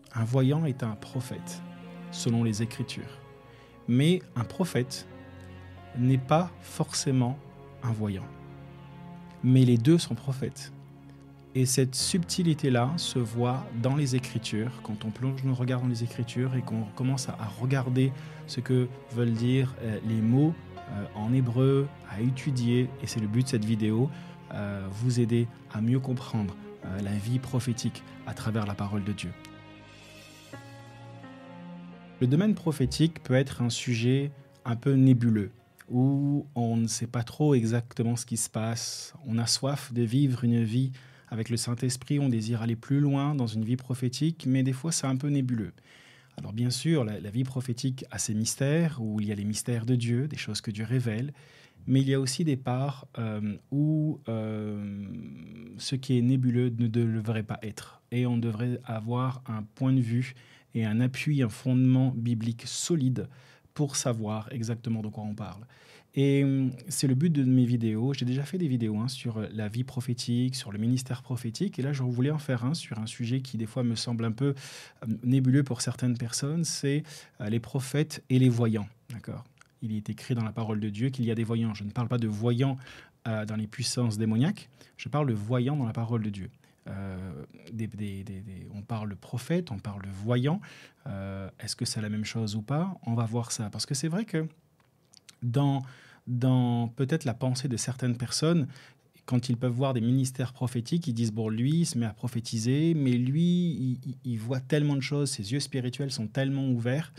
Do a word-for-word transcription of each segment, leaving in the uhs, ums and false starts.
un voyant est un prophète, selon les Écritures. Mais un prophète n'est pas forcément un voyant. Mais les deux sont prophètes. Et cette subtilité-là se voit dans les Écritures, quand on plonge nos regards dans les Écritures et qu'on commence à, à regarder ce que veulent dire euh, les mots euh, en hébreu, à étudier, et c'est le but de cette vidéo, euh, vous aider à mieux comprendre euh, la vie prophétique à travers la parole de Dieu. Le domaine prophétique peut être un sujet un peu nébuleux, où on ne sait pas trop exactement ce qui se passe. On a soif de vivre une vie avec le Saint-Esprit, on désire aller plus loin dans une vie prophétique, mais des fois c'est un peu nébuleux. Alors bien sûr, la, la vie prophétique a ses mystères, où il y a les mystères de Dieu, des choses que Dieu révèle, mais il y a aussi des parts euh, où euh, ce qui est nébuleux ne devrait pas être. Et on devrait avoir un point de vue et un appui, un fondement biblique solide pour savoir exactement de quoi on parle. Et c'est le but de mes vidéos. J'ai déjà fait des vidéos hein, sur la vie prophétique, sur le ministère prophétique. Et là, je voulais en faire un sur un sujet qui, des fois, me semble un peu nébuleux pour certaines personnes. C'est les prophètes et les voyants. D'accord ? Il est écrit dans la parole de Dieu qu'il y a des voyants. Je ne parle pas de voyants euh, dans les puissances démoniaques. Je parle de voyants dans la parole de Dieu. Euh, des, des, des, des, on parle de prophète, on parle de voyant. Euh, est-ce que c'est la même chose ou pas ? On va voir ça. Parce que c'est vrai que dans, dans peut-être la pensée de certaines personnes, quand ils peuvent voir des ministères prophétiques, ils disent, bon, lui, il se met à prophétiser, mais lui, il, il voit tellement de choses, ses yeux spirituels sont tellement ouverts.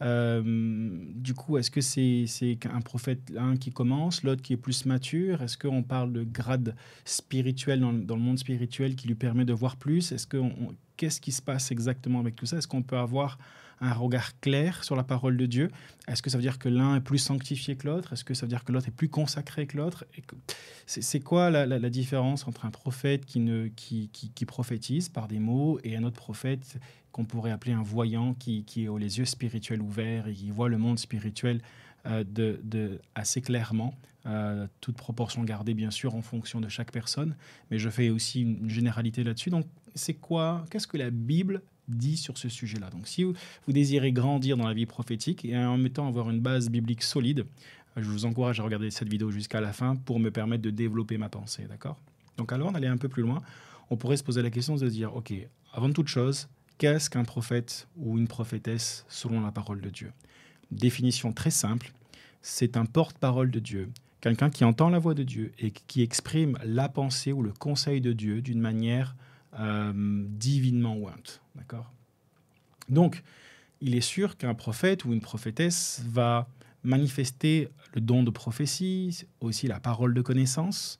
Euh, du coup, est-ce que c'est, c'est un prophète, un qui commence, l'autre qui est plus mature ? Est-ce qu'on parle de grade spirituel dans, dans le monde spirituel qui lui permet de voir plus ? Est-ce que on, qu'est-ce qui se passe exactement avec tout ça ? Est-ce qu'on peut avoir un regard clair sur la parole de Dieu ? Est-ce que ça veut dire que l'un est plus sanctifié que l'autre ? Est-ce que ça veut dire que l'autre est plus consacré que l'autre ? Et que, c'est, c'est quoi la, la, la différence entre un prophète qui, ne, qui, qui, qui prophétise par des mots et un autre prophète qu'on pourrait appeler un voyant qui, qui a les yeux spirituels ouverts et qui voit le monde spirituel euh, de, de, assez clairement, euh, toute proportion gardée bien sûr en fonction de chaque personne, mais je fais aussi une généralité là-dessus. Donc c'est quoi, qu'est-ce que la Bible dit sur ce sujet-là ? Donc si vous, vous désirez grandir dans la vie prophétique et en mettant avoir une base biblique solide, je vous encourage à regarder cette vidéo jusqu'à la fin pour me permettre de développer ma pensée, d'accord ? Donc alors on allait un peu plus loin, on pourrait se poser la question de se dire, ok, avant toute chose, qu'est-ce qu'un prophète ou une prophétesse selon la parole de Dieu ? Définition très simple, c'est un porte-parole de Dieu, quelqu'un qui entend la voix de Dieu et qui exprime la pensée ou le conseil de Dieu d'une manière euh, divinement ointe. D'accord ? Donc, il est sûr qu'un prophète ou une prophétesse va manifester le don de prophétie, aussi la parole de connaissance,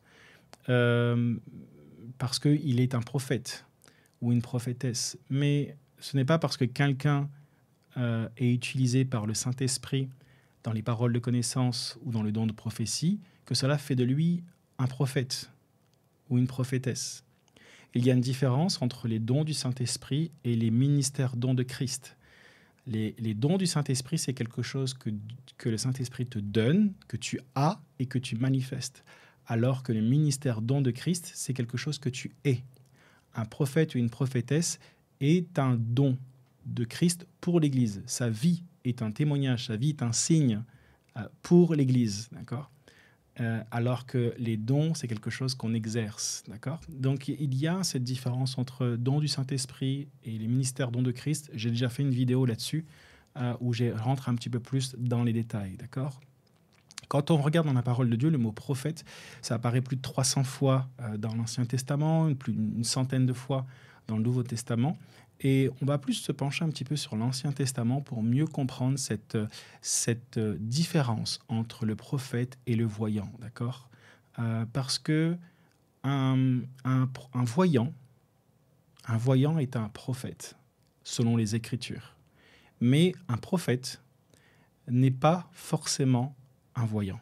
euh, parce qu'il est un prophète ou une prophétesse. Mais ce n'est pas parce que quelqu'un euh, est utilisé par le Saint-Esprit dans les paroles de connaissance ou dans le don de prophétie que cela fait de lui un prophète ou une prophétesse. Il y a une différence entre les dons du Saint-Esprit et les ministères dons de Christ. Les, les dons du Saint-Esprit, c'est quelque chose que, que le Saint-Esprit te donne, que tu as et que tu manifestes. Alors que le ministère don de Christ, c'est quelque chose que tu es. Un prophète ou une prophétesse est un don de Christ pour l'Église. Sa vie est un témoignage, sa vie est un signe euh, pour l'Église, d'accord ? euh, Alors que les dons, c'est quelque chose qu'on exerce, d'accord ? Donc, il y a cette différence entre don du Saint-Esprit et les ministères dons de Christ. J'ai déjà fait une vidéo là-dessus euh, où je rentre un petit peu plus dans les détails, d'accord ? Quand on regarde dans la parole de Dieu, le mot prophète, ça apparaît plus de trois cents fois euh, dans l'Ancien Testament, plus d'une centaine de fois dans le Nouveau Testament. Et on va plus se pencher un petit peu sur l'Ancien Testament pour mieux comprendre cette, cette différence entre le prophète et le voyant, d'accord ? euh, Parce que un, un, un voyant, un voyant est un prophète, selon les Écritures. Mais un prophète n'est pas forcément un voyant.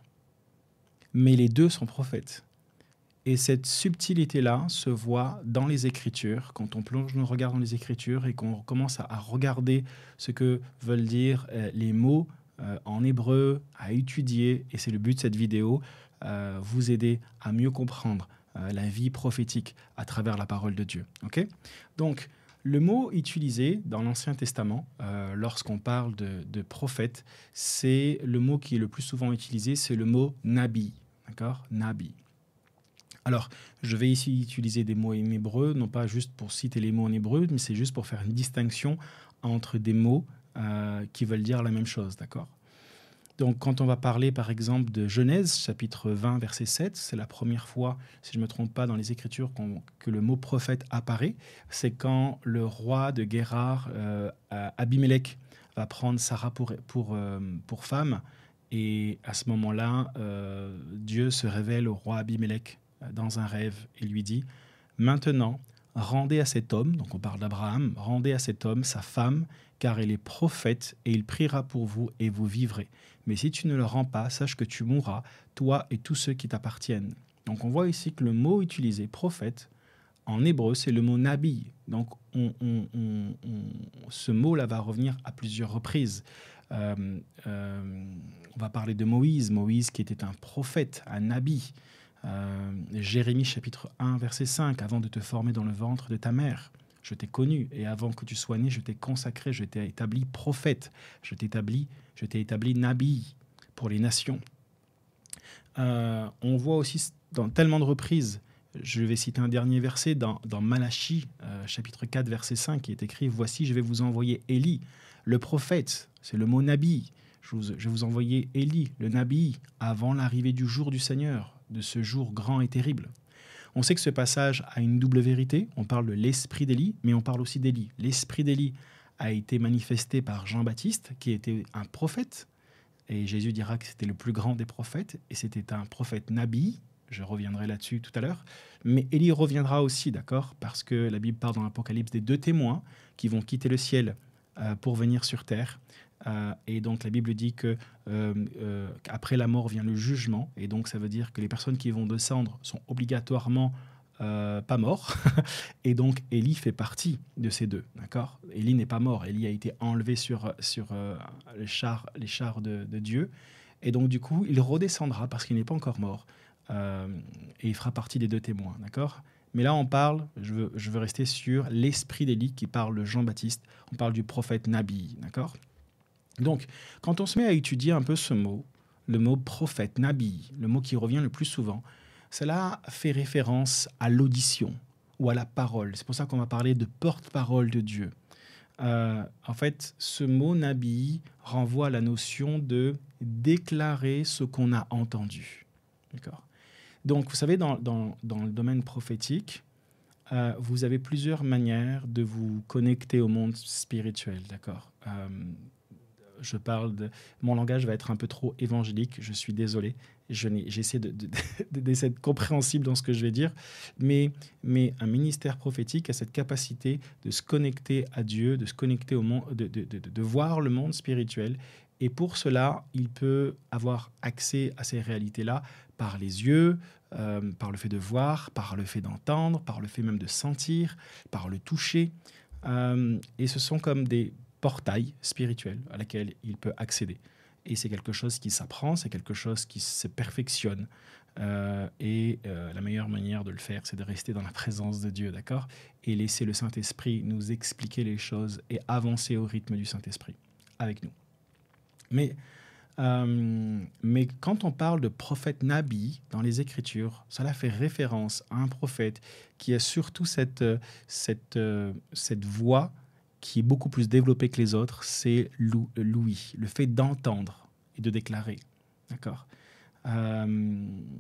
Mais les deux sont prophètes. Et cette subtilité-là se voit dans les Écritures, quand on plonge nos regards dans les Écritures et qu'on commence à, à regarder ce que veulent dire euh, les mots euh, en hébreu, à étudier. Et c'est le but de cette vidéo, euh, vous aider à mieux comprendre euh, la vie prophétique à travers la parole de Dieu. Okay ? Donc, Le mot utilisé dans l'Ancien Testament, euh, lorsqu'on parle de, de prophète, c'est le mot qui est le plus souvent utilisé, c'est le mot nabi. D'accord? Nabi. Alors, je vais ici utiliser des mots en hébreu, non pas juste pour citer les mots en hébreu, mais c'est juste pour faire une distinction entre des mots euh, qui veulent dire la même chose. D'accord? Donc, quand on va parler, par exemple, de Genèse, chapitre vingt, verset sept, c'est la première fois, si je ne me trompe pas, dans les Écritures qu'on- que le mot prophète apparaît. C'est quand le roi de Guérar, euh, Abimelech, va prendre Sarah pour, pour, euh, pour femme. Et à ce moment-là, euh, Dieu se révèle au roi Abimelech euh, dans un rêve et lui dit, maintenant, rendez à cet homme, donc on parle d'Abraham, rendez à cet homme sa femme, car elle est prophète, et il priera pour vous, et vous vivrez. Mais si tu ne le rends pas, sache que tu mourras, toi et tous ceux qui t'appartiennent. Donc on voit ici que le mot utilisé, prophète, en hébreu, c'est le mot nabi. Donc on- on- on- on- ce mot-là va revenir à plusieurs reprises. Euh, euh, on va parler de Moïse, Moïse qui était un prophète, un nabi. Euh, Jérémie chapitre un, verset cinq, avant de te former dans le ventre de ta mère, je t'ai connu, et avant que tu sois né, je t'ai consacré, je t'ai établi prophète, je t'ai établi, je t'ai établi nabi pour les nations. Euh, on voit aussi dans tellement de reprises, je vais citer un dernier verset dans, dans Malachie, euh, chapitre quatre, verset cinq, qui est écrit « Voici, je vais vous envoyer Élie, le prophète », c'est le mot nabi. Je, vous, je vais vous envoyer Élie, le nabi, avant l'arrivée du jour du Seigneur, de ce jour grand et terrible. On sait que ce passage a une double vérité. On parle de l'esprit d'Élie, mais on parle aussi d'Élie. L'esprit d'Élie a été manifesté par Jean-Baptiste, qui était un prophète. Et Jésus dira que c'était le plus grand des prophètes. Et c'était un prophète nabi. Je reviendrai là-dessus tout à l'heure. Mais Élie reviendra aussi, d'accord? Parce que la Bible parle dans l'Apocalypse des deux témoins qui vont quitter le ciel euh, pour venir sur terre. Euh, et donc la Bible dit que euh, euh, qu'après la mort vient le jugement, et donc ça veut dire que les personnes qui vont descendre sont obligatoirement euh, pas morts. Et donc Élie fait partie de ces deux, d'accord? Élie n'est pas mort, Élie a été enlevé sur, sur euh, les chars, les chars de, de Dieu, et donc du coup il redescendra parce qu'il n'est pas encore mort, euh, et il fera partie des deux témoins, d'accord? Mais là, on parle, je veux, je veux rester sur l'esprit d'Élie qui parle de Jean-Baptiste, on parle du prophète Nabi, d'accord? Donc, quand on se met à étudier un peu ce mot, le mot prophète, nabi, le mot qui revient le plus souvent, cela fait référence à l'audition ou à la parole. C'est pour ça qu'on va parler de porte-parole de Dieu. Euh, en fait, ce mot nabi renvoie à la notion de déclarer ce qu'on a entendu. D'accord? Donc, vous savez, dans, dans, dans le domaine prophétique, euh, vous avez plusieurs manières de vous connecter au monde spirituel. D'accord? Euh, je parle de... Mon langage va être un peu trop évangélique, je suis désolé. Je n'ai- J'essaie de, de, de- d'être compréhensible dans ce que je vais dire. Mais, mais un ministère prophétique a cette capacité de se connecter à Dieu, de se connecter au monde, de, de, de, de voir le monde spirituel. Et pour cela, il peut avoir accès à ces réalités-là par les yeux, euh, par le fait de voir, par le fait d'entendre, par le fait même de sentir, par le toucher. Euh, et ce sont comme des portail spirituel à laquelle il peut accéder. Et c'est quelque chose qui s'apprend, c'est quelque chose qui se perfectionne. Euh, et euh, la meilleure manière de le faire, c'est de rester dans la présence de Dieu, d'accord? Et laisser le Saint-Esprit nous expliquer les choses et avancer au rythme du Saint-Esprit avec nous. Mais, euh, mais quand on parle de prophète Nabi dans les Écritures, cela fait référence à un prophète qui a surtout cette, cette, cette voix qui est beaucoup plus développé que les autres, c'est l'ouïe, le fait d'entendre et de déclarer. D'accord? Euh,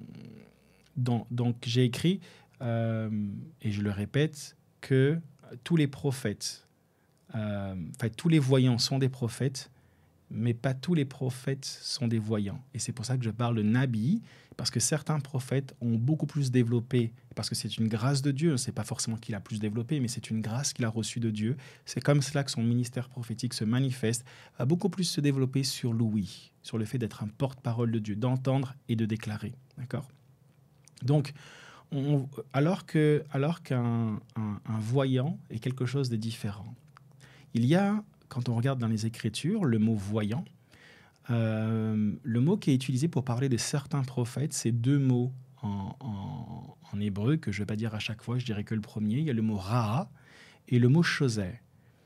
donc, donc j'ai écrit, euh, et je le répète, que tous les prophètes, euh, enfin tous les voyants sont des prophètes, mais pas tous les prophètes sont des voyants. Et c'est pour ça que je parle de Nabi, parce que certains prophètes ont beaucoup plus développé, parce que c'est une grâce de Dieu, c'est pas forcément qu'il a plus développé, mais c'est une grâce qu'il a reçue de Dieu. C'est comme cela que son ministère prophétique se manifeste, va beaucoup plus se développer sur l'ouïe, sur le fait d'être un porte-parole de Dieu, d'entendre et de déclarer. D'accord? Donc, on, alors que, alors qu'un un, un voyant est quelque chose de différent, il y a, quand on regarde dans les Écritures, le mot voyant, euh, le mot qui est utilisé pour parler de certains prophètes, c'est deux mots en, en, en hébreu que je ne vais pas dire à chaque fois, je dirais que le premier. Il y a le mot ra'a et le mot Chosé.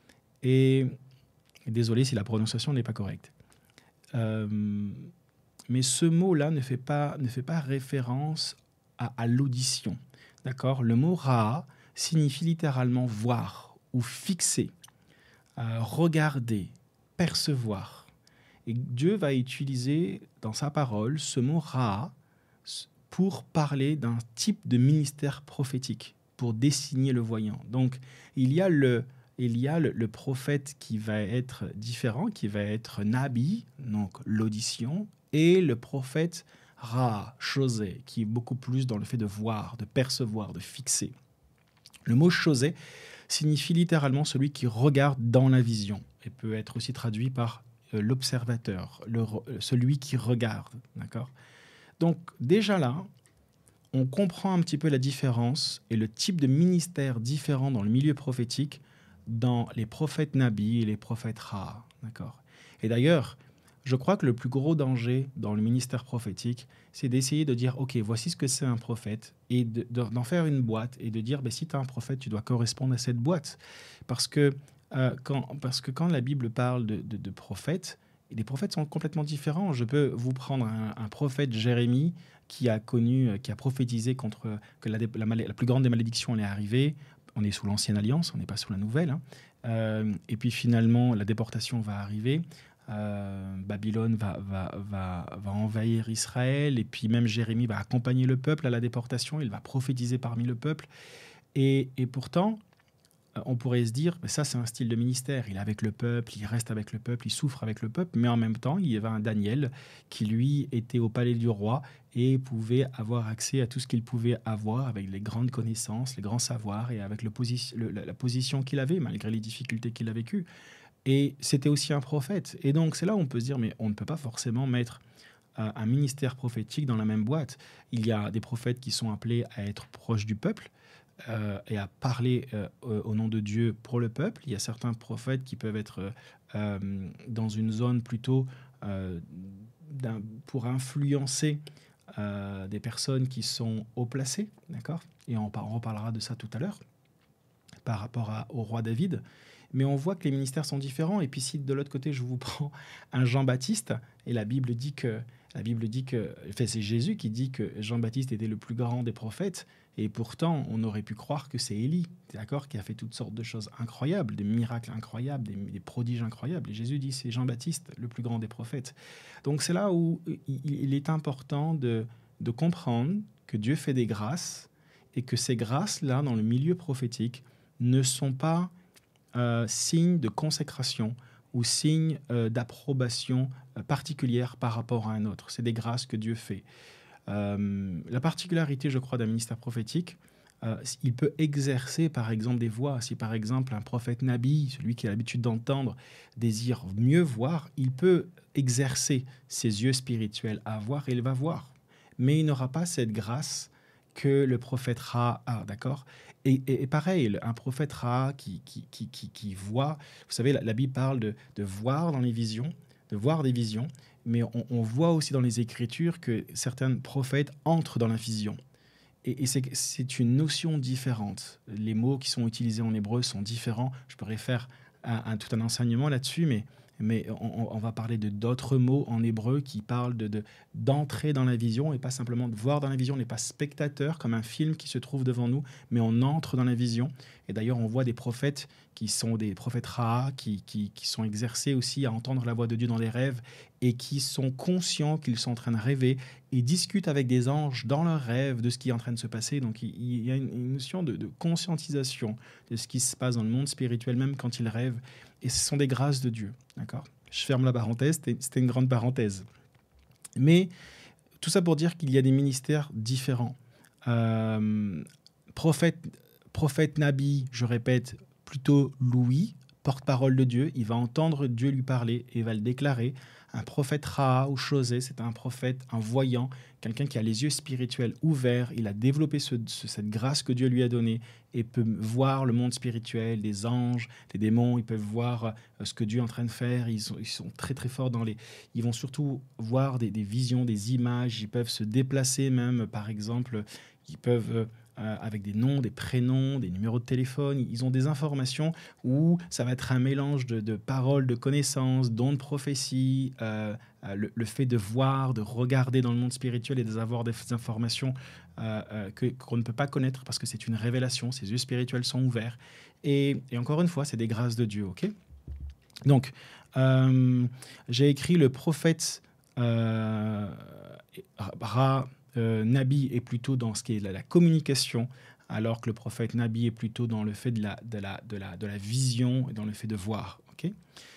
Et désolé si la prononciation n'est pas correcte. Euh, mais ce mot-là ne fait pas, ne fait pas référence à, à l'audition. D'accord ? Le mot Ra signifie littéralement voir ou fixer, euh, regarder, percevoir. Et Dieu va utiliser dans sa parole ce mot Ra pour parler d'un type de ministère prophétique, pour désigner le voyant. Donc, il y a le, il y a le, le prophète qui va être différent, qui va être Nabi, donc l'audition, et le prophète Ra, Chosé, qui est beaucoup plus dans le fait de voir, de percevoir, de fixer. Le mot Chosé signifie littéralement celui qui regarde dans la vision, et peut être aussi traduit par euh, l'observateur, le, celui qui regarde. D'accord ? Donc déjà là, on comprend un petit peu la différence et le type de ministère différent dans le milieu prophétique dans les prophètes Nabi et les prophètes Ra. D'accord ? Et d'ailleurs, je crois que le plus gros danger dans le ministère prophétique, c'est d'essayer de dire, OK, voici ce que c'est un prophète, et de, de, d'en faire une boîte, et de dire, ben, si tu es un prophète, tu dois correspondre à cette boîte. Parce que, euh, quand, parce que quand la Bible parle de, de, de prophètes, les prophètes sont complètement différents. Je peux vous prendre un, un prophète, Jérémie, qui a connu, qui a prophétisé contre que la, la, la plus grande des malédictions allait arriver. On est sous l'ancienne alliance, on n'est pas sous la nouvelle. Hein. Euh, et puis finalement, la déportation va arriver. Euh, Babylone va, va, va, va envahir Israël, et puis même Jérémie va accompagner le peuple à la déportation, il va prophétiser parmi le peuple. Et, et pourtant, on pourrait se dire, ça c'est un style de ministère, il est avec le peuple, il reste avec le peuple, il souffre avec le peuple, mais en même temps, il y avait un Daniel qui lui était au palais du roi et pouvait avoir accès à tout ce qu'il pouvait avoir avec les grandes connaissances, les grands savoirs et avec le posi- le, la, la position qu'il avait, malgré les difficultés qu'il a vécues. Et c'était aussi un prophète. Et donc, c'est là où on peut se dire, mais on ne peut pas forcément mettre euh, un ministère prophétique dans la même boîte. Il y a des prophètes qui sont appelés à être proches du peuple euh, et à parler euh, au nom de Dieu pour le peuple. Il y a certains prophètes qui peuvent être euh, dans une zone plutôt euh, d'un, pour influencer euh, des personnes qui sont haut placées, d'accord ? Et on, on reparlera de ça tout à l'heure, par rapport à, au roi David. Mais on voit que les ministères sont différents. Et puis si de l'autre côté, je vous prends un Jean-Baptiste, et la Bible dit que, la Bible dit que, enfin, c'est Jésus qui dit que Jean-Baptiste était le plus grand des prophètes, et pourtant, on aurait pu croire que c'est Élie, d'accord, qui a fait toutes sortes de choses incroyables, des miracles incroyables, des, des prodiges incroyables. Et Jésus dit c'est Jean-Baptiste, le plus grand des prophètes. Donc c'est là où il est important de, de comprendre que Dieu fait des grâces, et que ces grâces-là, dans le milieu prophétique, ne sont pas Euh, signe de consécration ou signe euh, d'approbation euh, particulière par rapport à un autre. C'est des grâces que Dieu fait. Euh, la particularité, je crois, d'un ministère prophétique, euh, il peut exercer, par exemple, des voix. Si, par exemple, un prophète Nabi, celui qui a l'habitude d'entendre, désire mieux voir, il peut exercer ses yeux spirituels à voir et il va voir. Mais il n'aura pas cette grâce que le prophète Ra a, d'accord ? Et, et, et pareil, un prophète Ra qui, qui, qui, qui, qui voit, vous savez, la, la Bible parle de, de voir dans les visions, de voir des visions, mais on, on voit aussi dans les Écritures que certains prophètes entrent dans la vision. Et, et c'est, c'est une notion différente. Les mots qui sont utilisés en hébreu sont différents. Je pourrais faire un, un, tout un enseignement là-dessus, mais mais on, on va parler de d'autres mots en hébreu qui parlent de, de, d'entrer dans la vision et pas simplement de voir dans la vision. On n'est pas spectateur comme un film qui se trouve devant nous, mais on entre dans la vision. Et d'ailleurs, on voit des prophètes qui sont des prophètes Ra, qui, qui, qui sont exercés aussi à entendre la voix de Dieu dans les rêves et qui sont conscients qu'ils sont en train de rêver et discutent avec des anges dans leurs rêves de ce qui est en train de se passer. Donc il, il y a une, une notion de, de conscientisation de ce qui se passe dans le monde spirituel, même quand ils rêvent. Et ce sont des grâces de Dieu. D'accord ? Je ferme la parenthèse, c'était, c'était une grande parenthèse. Mais tout ça pour dire qu'il y a des ministères différents. Euh, prophète, prophète Nabi, je répète, plutôt Louis, porte-parole de Dieu, il va entendre Dieu lui parler et va le déclarer. Un prophète Ra ou Chosé, c'est un prophète, un voyant, quelqu'un qui a les yeux spirituels ouverts. Il a développé ce, ce, cette grâce que Dieu lui a donnée et peut voir le monde spirituel, les anges, les démons. Ils peuvent voir euh, ce que Dieu est en train de faire. Ils sont, ils sont très très forts dans les... Ils vont surtout voir des, des visions, des images. Ils peuvent se déplacer même, par exemple. Ils peuvent euh, avec des noms, des prénoms, des numéros de téléphone. Ils ont des informations où ça va être un mélange de, de paroles, de connaissances, dons de prophétie, euh, euh, le, le fait de voir, de regarder dans le monde spirituel et d'avoir des informations euh, euh, que, qu'on ne peut pas connaître parce que c'est une révélation, ses yeux spirituels sont ouverts. Et, et encore une fois, c'est des grâces de Dieu, ok? Donc, euh, j'ai écrit le prophète euh, Ra, euh, Nabi est plutôt dans ce qui est la, la communication, alors que le prophète Nabi est plutôt dans le fait de la, de la, de la, de la vision et dans le fait de voir. Okay.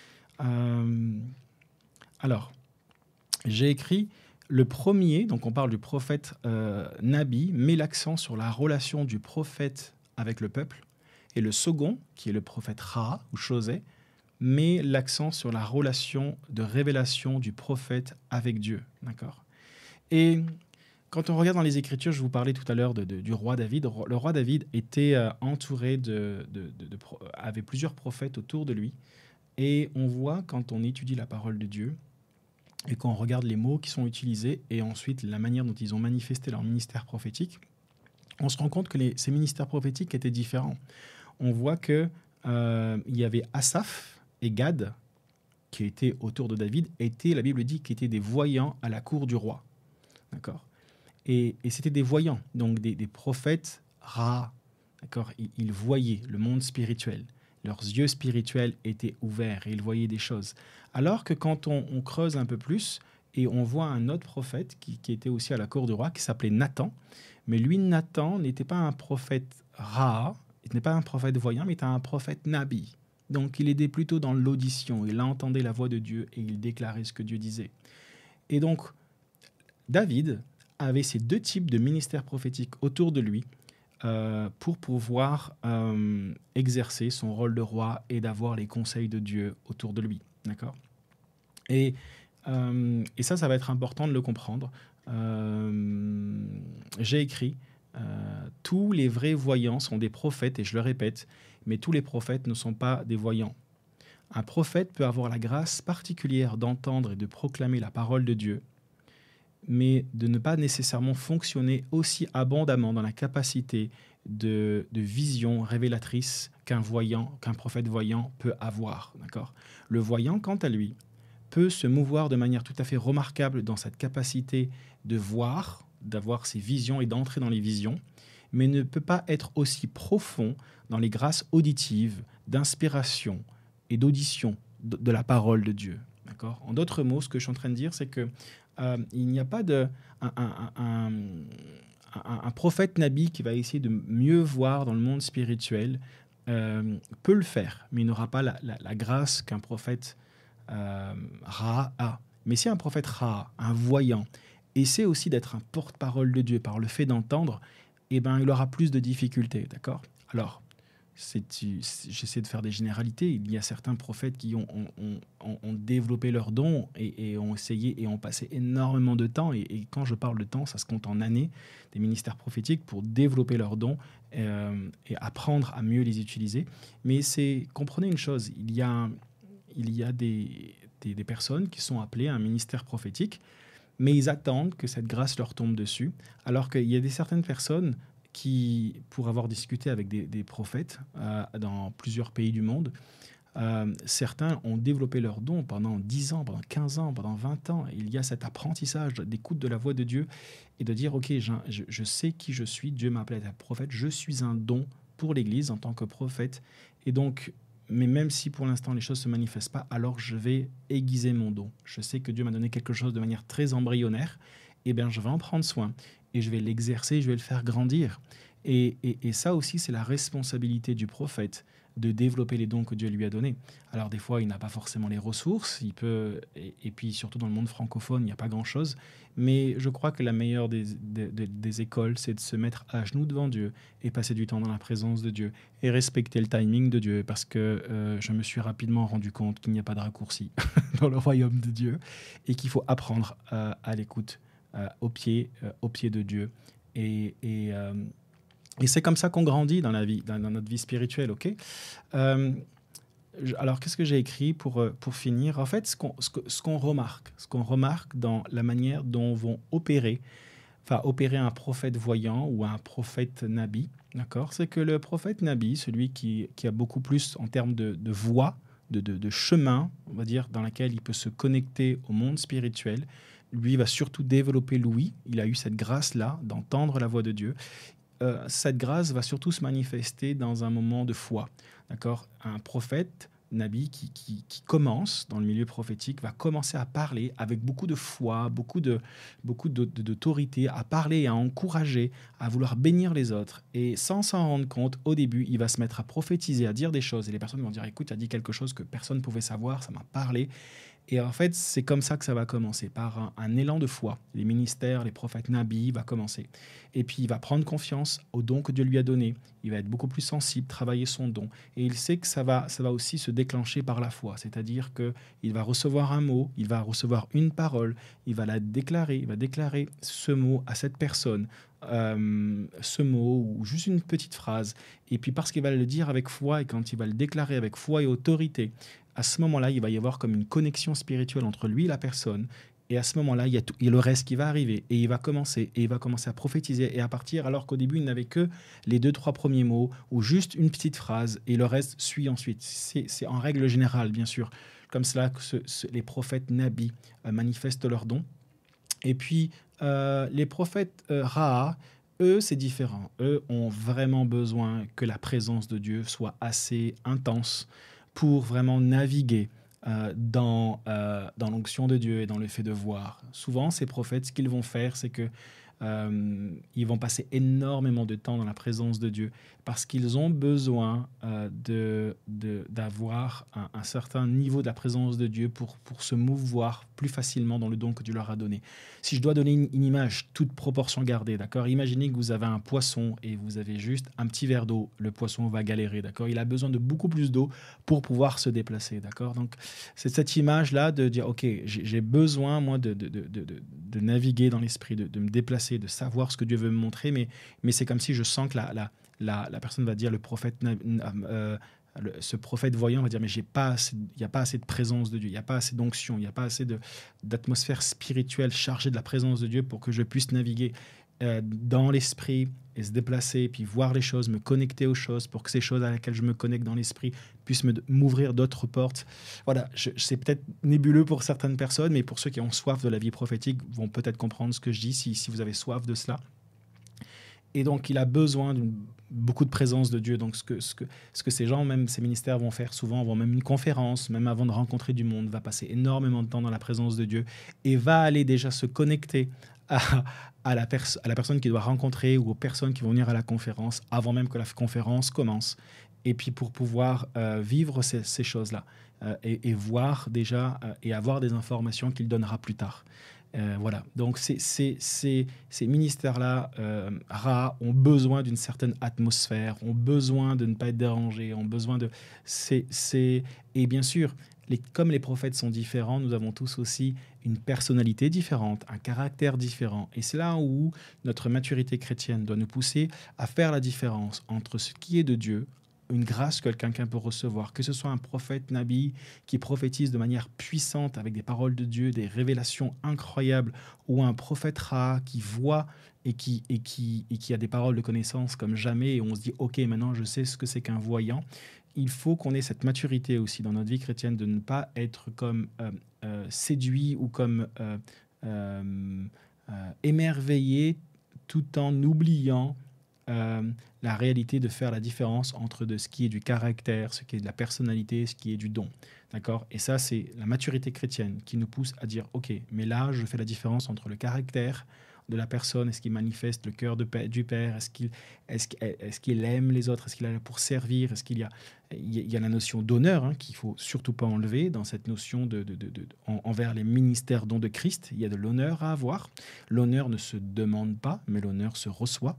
Euh, alors, j'ai écrit le premier, donc on parle du prophète euh, Nabi, met l'accent sur la relation du prophète avec le peuple, et le second, qui est le prophète Ra ou Chosé, met l'accent sur la relation de révélation du prophète avec Dieu. D'accord ? Et quand on regarde dans les Écritures, je vous parlais tout à l'heure de, de, du roi David. Le roi David était euh, entouré de, de, de, de, avait plusieurs prophètes autour de lui. Et on voit, quand on étudie la parole de Dieu, et qu'on regarde les mots qui sont utilisés, et ensuite la manière dont ils ont manifesté leur ministère prophétique, on se rend compte que les, ces ministères prophétiques étaient différents. On voit qu'il euh, y avait Asaph et Gad, qui étaient autour de David, étaient, la Bible dit, qui étaient des voyants à la cour du roi. D'accord ? Et, et c'était des voyants, donc des, des prophètes Ra. D'accord ? Ils, ils voyaient le monde spirituel. Leurs yeux spirituels étaient ouverts et ils voyaient des choses. Alors que quand on, on creuse un peu plus, et on voit un autre prophète qui, qui était aussi à la cour du roi, qui s'appelait Nathan. Mais lui, Nathan, n'était pas un prophète Ra, il n'était pas un prophète voyant, mais il était un prophète Nabi. Donc il était plutôt dans l'audition. Il entendait la voix de Dieu et il déclarait ce que Dieu disait. Et donc, David avait ces deux types de ministères prophétiques autour de lui euh, pour pouvoir euh, exercer son rôle de roi et d'avoir les conseils de Dieu autour de lui. D'accord ? Et, euh, et ça, ça va être important de le comprendre. Euh, j'ai écrit euh, tous les vrais voyants sont des prophètes, et je le répète, mais tous les prophètes ne sont pas des voyants. Un prophète peut avoir la grâce particulière d'entendre et de proclamer la parole de Dieu, mais de ne pas nécessairement fonctionner aussi abondamment dans la capacité de, de vision révélatrice qu'un voyant, qu'un prophète voyant peut avoir. D'accord ? Le voyant, quant à lui, peut se mouvoir de manière tout à fait remarquable dans cette capacité de voir, d'avoir ses visions et d'entrer dans les visions, mais ne peut pas être aussi profond dans les grâces auditives, d'inspiration et d'audition de, de la parole de Dieu. D'accord ? En d'autres mots, ce que je suis en train de dire, c'est que Euh, il n'y a pas de, un, un, un, un, un prophète Nabi qui va essayer de mieux voir dans le monde spirituel, euh, peut le faire, mais il n'aura pas la, la, la grâce qu'un prophète euh, Ra a. Mais si un prophète Ra, un voyant, essaie aussi d'être un porte-parole de Dieu par le fait d'entendre, eh ben, il aura plus de difficultés. D'accord ? Alors, C'est, j'essaie de faire des généralités. Il y a certains prophètes qui ont, ont, ont, ont développé leurs dons et, et ont essayé et ont passé énormément de temps. Et, et quand je parle de temps, ça se compte en années, des ministères prophétiques pour développer leurs dons euh, et apprendre à mieux les utiliser. Mais c'est, comprenez une chose, il y a, il y a des, des, des personnes qui sont appelées à un ministère prophétique, mais ils attendent que cette grâce leur tombe dessus, alors qu'il y a des certaines personnes qui, pour avoir discuté avec des, des prophètes euh, dans plusieurs pays du monde, euh, certains ont développé leurs dons pendant dix ans, pendant quinze ans, pendant vingt ans. Et il y a cet apprentissage d'écoute de la voix de Dieu et de dire, OK, je, je sais qui je suis, Dieu m'a appelé à être prophète, je suis un don pour l'Église en tant que prophète. Et donc, mais même si pour l'instant les choses ne se manifestent pas, alors je vais aiguiser mon don. Je sais que Dieu m'a donné quelque chose de manière très embryonnaire, et bien je vais en prendre soin. Et je vais l'exercer, je vais le faire grandir. Et, et, et ça aussi, c'est la responsabilité du prophète de développer les dons que Dieu lui a donnés. Alors des fois, il n'a pas forcément les ressources, il peut, et, et puis surtout dans le monde francophone, il n'y a pas grand-chose. Mais je crois que la meilleure des, des, des, des écoles, c'est de se mettre à genoux devant Dieu et passer du temps dans la présence de Dieu et respecter le timing de Dieu, parce que euh, je me suis rapidement rendu compte qu'il n'y a pas de raccourci dans le royaume de Dieu et qu'il faut apprendre euh, à l'écoute. Euh, au pied, euh, au pied de Dieu. Et, et, euh, et c'est comme ça qu'on grandit dans la vie, dans, dans notre vie spirituelle, ok ? euh, je, Alors, qu'est-ce que j'ai écrit pour, pour finir ? En fait, ce qu'on, ce, que, ce qu'on remarque, ce qu'on remarque dans la manière dont vont opérer va opérer un prophète voyant ou un prophète nabi, d'accord? C'est que le prophète nabi, celui qui, qui a beaucoup plus en termes de, de voix, de, de, de chemin, on va dire, dans laquelle il peut se connecter au monde spirituel, lui va surtout développer l'ouïe. Il a eu cette grâce-là d'entendre la voix de Dieu. Euh, cette grâce va surtout se manifester dans un moment de foi, d'accord? Un prophète Nabi qui, qui, qui commence dans le milieu prophétique va commencer à parler avec beaucoup de foi, beaucoup de beaucoup de- de- d'autorité, à parler, à encourager, à vouloir bénir les autres. Et sans s'en rendre compte, au début, il va se mettre à prophétiser, à dire des choses. Et les personnes vont dire, écoute, tu as dit quelque chose que personne ne pouvait savoir, ça m'a parlé. Et en fait, c'est comme ça que ça va commencer, par un, un élan de foi. Les ministères, les prophètes Nabi va commencer. Et puis, il va prendre confiance au don que Dieu lui a donné. Il va être beaucoup plus sensible, travailler son don. Et il sait que ça va, ça va aussi se déclencher par la foi. C'est-à-dire qu'il va recevoir un mot, il va recevoir une parole, il va la déclarer, il va déclarer ce mot à cette personne, euh, ce mot ou juste une petite phrase. Et puis, parce qu'il va le dire avec foi et quand il va le déclarer avec foi et autorité, à ce moment-là, il va y avoir comme une connexion spirituelle entre lui et la personne. Et à ce moment-là, il y a, tout, il y a le reste qui va arriver. Et il va commencer, et il va commencer à prophétiser et à partir, alors qu'au début, il n'avait que les deux, trois premiers mots ou juste une petite phrase, et le reste suit ensuite. C'est c'est en règle générale, bien sûr, comme cela que ce- ce- les prophètes nabis euh, manifestent leurs dons. Et puis, euh, les prophètes euh, Ra, eux, c'est différent. Eux ont vraiment besoin que la présence de Dieu soit assez intense pour vraiment naviguer euh, dans, euh, dans l'onction de Dieu et dans le fait de voir. Souvent, ces prophètes, ce qu'ils vont faire, c'est que euh, ils vont passer énormément de temps dans la présence de Dieu parce qu'ils ont besoin euh, de, de- d'avoir un, un certain niveau de la présence de Dieu pour, pour se mouvoir plus facilement dans le don que Dieu leur a donné. Si je dois donner une, une image, toute proportion gardée, d'accord? Imaginez que vous avez un poisson et vous avez juste un petit verre d'eau. Le poisson va galérer, d'accord? Il a besoin de beaucoup plus d'eau pour pouvoir se déplacer, d'accord? Donc, c'est cette image-là de dire, OK, j'ai j'ai besoin, moi, de, de, de, de, de- de naviguer dans l'esprit, de, de me déplacer, de savoir ce que Dieu veut me montrer, mais, mais c'est comme si je sens que la, la, la, la personne va dire, le prophète, na- euh, le- ce prophète voyant va dire, mais j'ai pas assez- il n'y a pas assez de présence de Dieu, il n'y a pas assez d'onction, il n'y a pas assez de, d'atmosphère spirituelle chargée de la présence de Dieu pour que je puisse naviguer euh, dans l'esprit et se déplacer, puis voir les choses, me connecter aux choses, pour que ces choses à laquelle je me connecte dans l'esprit puissent me- m'ouvrir d'autres portes. Voilà, je- c'est peut-être nébuleux pour certaines personnes, mais pour ceux qui ont soif de la vie prophétique vont peut-être comprendre ce que je dis, si, si vous avez soif de cela. Et donc, il a besoin d'une beaucoup de présence de Dieu. Donc, ce que, ce que, ce que ces gens, même ces ministères vont faire souvent, vont même une conférence, même avant de rencontrer du monde, va passer énormément de temps dans la présence de Dieu et va aller déjà se connecter à, à la, pers- à la personne qu'il doit rencontrer ou aux personnes qui vont venir à la conférence avant même que la conférence commence. Et puis, pour pouvoir euh, vivre ces, ces choses-là euh, et, et voir déjà euh, et avoir des informations qu'il donnera plus tard. Euh, voilà, donc ces, ces, ces, ces ministères-là, euh, Ra, ont besoin d'une certaine atmosphère, ont besoin de ne pas être dérangés, ont besoin de... c'est c'est- Et bien sûr, les, comme les prophètes sont différents, nous avons tous aussi une personnalité différente, un caractère différent. Et c'est là où notre maturité chrétienne doit nous pousser à faire la différence entre ce qui est de Dieu, une grâce que quelqu'un peut recevoir, que ce soit un prophète, nabi, qui prophétise de manière puissante avec des paroles de Dieu, des révélations incroyables, ou un prophète Ra qui voit et qui, et, qui, et qui a des paroles de connaissance comme jamais, et on se dit, OK, maintenant je sais ce que c'est qu'un voyant. Il faut qu'on ait cette maturité aussi dans notre vie chrétienne de ne pas être comme euh, euh, séduit ou comme euh, euh, euh, émerveillé tout en oubliant euh, la réalité de faire la différence entre de ce qui est du caractère, ce qui est de la personnalité, ce qui est du don. D'accord? Et ça, c'est la maturité chrétienne qui nous pousse à dire, OK, mais là, je fais la différence entre le caractère de la personne, est-ce qu'il manifeste le cœur de pa- du Père, est-ce qu'il est qu est qu'il aime les autres, est-ce qu'il est là pour servir, est-ce qu'il y a, il y a il y a la notion d'honneur hein, qu'il faut surtout pas enlever dans cette notion de, de, de, de- en- envers les ministères dons de Christ, il y a de l'honneur à avoir. L'honneur ne se demande pas, mais l'honneur se reçoit.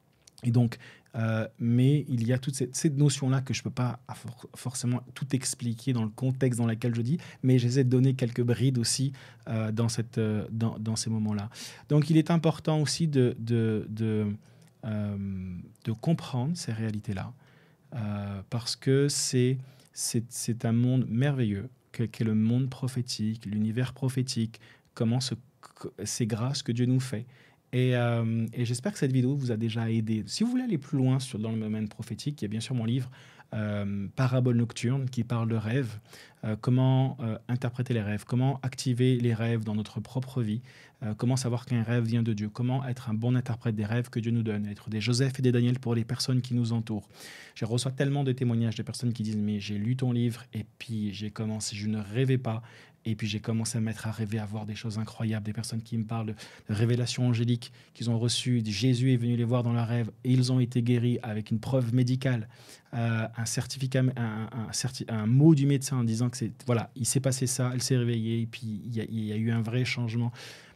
Et donc, euh, mais il y a toute cette, cette notion-là que je ne peux pas for- forcément tout expliquer dans le contexte dans lequel je dis, mais j'essaie de donner quelques brides aussi euh, dans, cette, euh, dans, dans ces moments-là. Donc, il est important aussi de, de, de, euh, de comprendre ces réalités-là, euh, parce que c'est, c'est, c'est un monde merveilleux, que- qu'est le monde prophétique, l'univers prophétique, comment ce, ces grâces que Dieu nous fait. Et, euh, et j'espère que cette vidéo vous a déjà aidé. Si vous voulez aller plus loin sur, dans le domaine prophétique, il y a bien sûr mon livre euh, Parabole nocturne qui parle de rêves, euh, comment euh, interpréter les rêves, comment activer les rêves dans notre propre vie, euh, comment savoir qu'un rêve vient de Dieu, comment être un bon interprète des rêves que Dieu nous donne, être des Joseph et des Daniel pour les personnes qui nous entourent. Je reçois tellement de témoignages de personnes qui disent mais j'ai lu ton livre et puis j'ai commencé, je ne rêvais pas. Et puis j'ai commencé à me mettre à rêver, à voir des choses incroyables, des personnes qui me parlent de, de révélations angéliques qu'ils ont reçues. Jésus est venu les voir dans leur rêve et ils ont été guéris avec une preuve médicale, euh, un certificat, un, un, certi- un mot du médecin en disant que c'est voilà, il s'est passé ça, elle s'est réveillée et puis il y, a, il y a eu un vrai changement.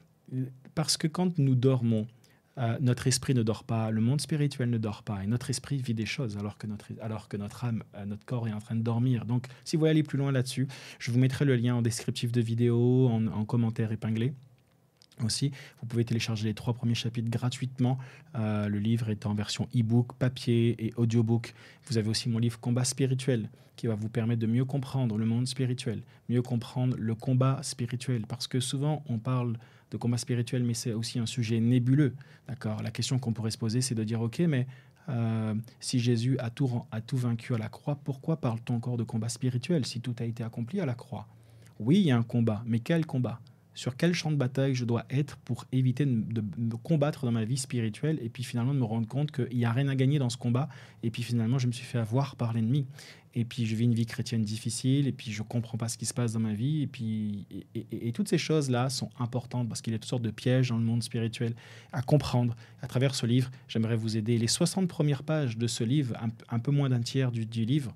Parce que quand nous dormons, euh, notre esprit ne dort pas, le monde spirituel ne dort pas, et notre esprit vit des choses alors que notre, alors que notre âme, euh, notre corps est en train de dormir. Donc, si vous voulez aller plus loin là-dessus, je vous mettrai le lien en descriptif de vidéo, en, en commentaire épinglé. Aussi, vous pouvez télécharger les trois premiers chapitres gratuitement. Euh, le livre est en version e-book, papier et audiobook. Vous avez aussi mon livre Combat spirituel qui va vous permettre de mieux comprendre le monde spirituel, mieux comprendre le combat spirituel. Parce que souvent, on parle de combat spirituel, mais c'est aussi un sujet nébuleux. D'accord ? La question qu'on pourrait se poser, c'est de dire, OK, mais euh, si Jésus a tout, a tout vaincu à la croix, pourquoi parle-t-on encore de combat spirituel si tout a été accompli à la croix ? Oui, il y a un combat, mais quel combat ? Sur quel champ de bataille je dois être pour éviter de, de me combattre dans ma vie spirituelle et puis finalement de me rendre compte qu'il n'y a rien à gagner dans ce combat et puis finalement je me suis fait avoir par l'ennemi et puis je vis une vie chrétienne difficile et puis je ne comprends pas ce qui se passe dans ma vie et puis et, et, et toutes ces choses-là sont importantes parce qu'il y a toutes sortes de pièges dans le monde spirituel à comprendre. À travers ce livre, j'aimerais vous aider. Les soixante premières pages de ce livre, un, un peu moins d'un tiers du, du livre,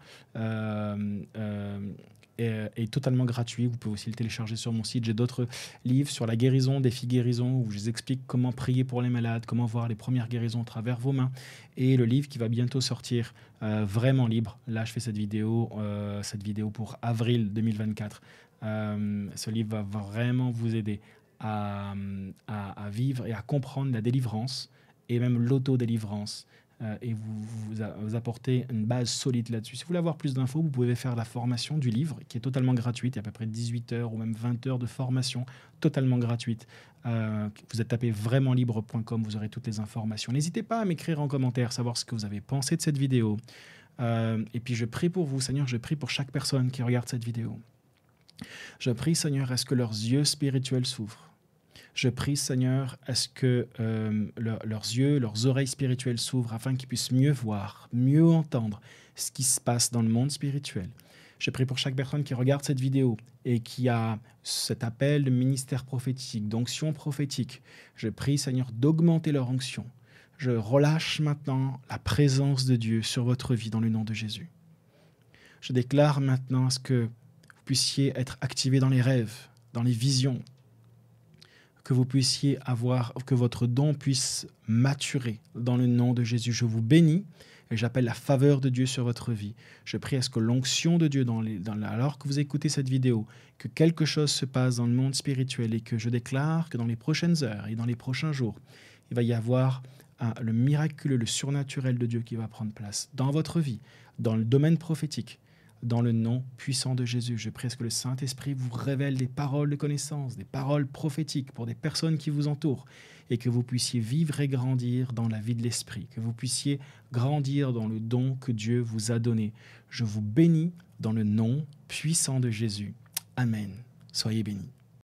euh, euh, Est, est totalement gratuit. Vous pouvez aussi le télécharger sur mon site. J'ai d'autres livres sur la guérison, défi guérison, où je vous explique comment prier pour les malades, comment voir les premières guérisons à travers vos mains. Et le livre qui va bientôt sortir, euh, vraiment libre. Là, je fais cette vidéo, euh, cette vidéo pour avril deux mille vingt-quatre. Euh, ce livre va vraiment vous aider à, à, à vivre et à comprendre la délivrance et même l'auto-délivrance. Euh, et vous, vous, a, vous apportez une base solide là-dessus. Si vous voulez avoir plus d'infos, vous pouvez faire la formation du livre qui est totalement gratuite. Il y a à peu près dix-huit heures ou même vingt heures de formation totalement gratuite. Euh, vous êtes tapé vraiment libre point com, vous aurez toutes les informations. N'hésitez pas à m'écrire en commentaire, savoir ce que vous avez pensé de cette vidéo. Euh, et puis je prie pour vous, Seigneur, je prie pour chaque personne qui regarde cette vidéo. Je prie, Seigneur, à ce que leurs yeux spirituels s'ouvrent. Je prie, Seigneur, à ce que euh, leur, leurs yeux, leurs oreilles spirituelles s'ouvrent afin qu'ils puissent mieux voir, mieux entendre ce qui se passe dans le monde spirituel. Je prie pour chaque personne qui regarde cette vidéo et qui a cet appel de ministère prophétique, d'onction prophétique. Je prie, Seigneur, d'augmenter leur onction. Je relâche maintenant la présence de Dieu sur votre vie dans le nom de Jésus. Je déclare maintenant à ce que vous puissiez être activés dans les rêves, dans les visions, que vous puissiez avoir, que votre don puisse maturer dans le nom de Jésus. Je vous bénis et j'appelle la faveur de Dieu sur votre vie. Je prie à ce que l'onction de Dieu, dans les, dans la, alors que vous écoutez cette vidéo, que quelque chose se passe dans le monde spirituel et que je déclare que dans les prochaines heures et dans les prochains jours, il va y avoir un, le miraculeux, le surnaturel de Dieu qui va prendre place dans votre vie, dans le domaine prophétique. Dans le nom puissant de Jésus, je prie à ce que le Saint-Esprit vous révèle des paroles de connaissance, des paroles prophétiques pour des personnes qui vous entourent et que vous puissiez vivre et grandir dans la vie de l'Esprit, que vous puissiez grandir dans le don que Dieu vous a donné. Je vous bénis dans le nom puissant de Jésus. Amen. Soyez bénis.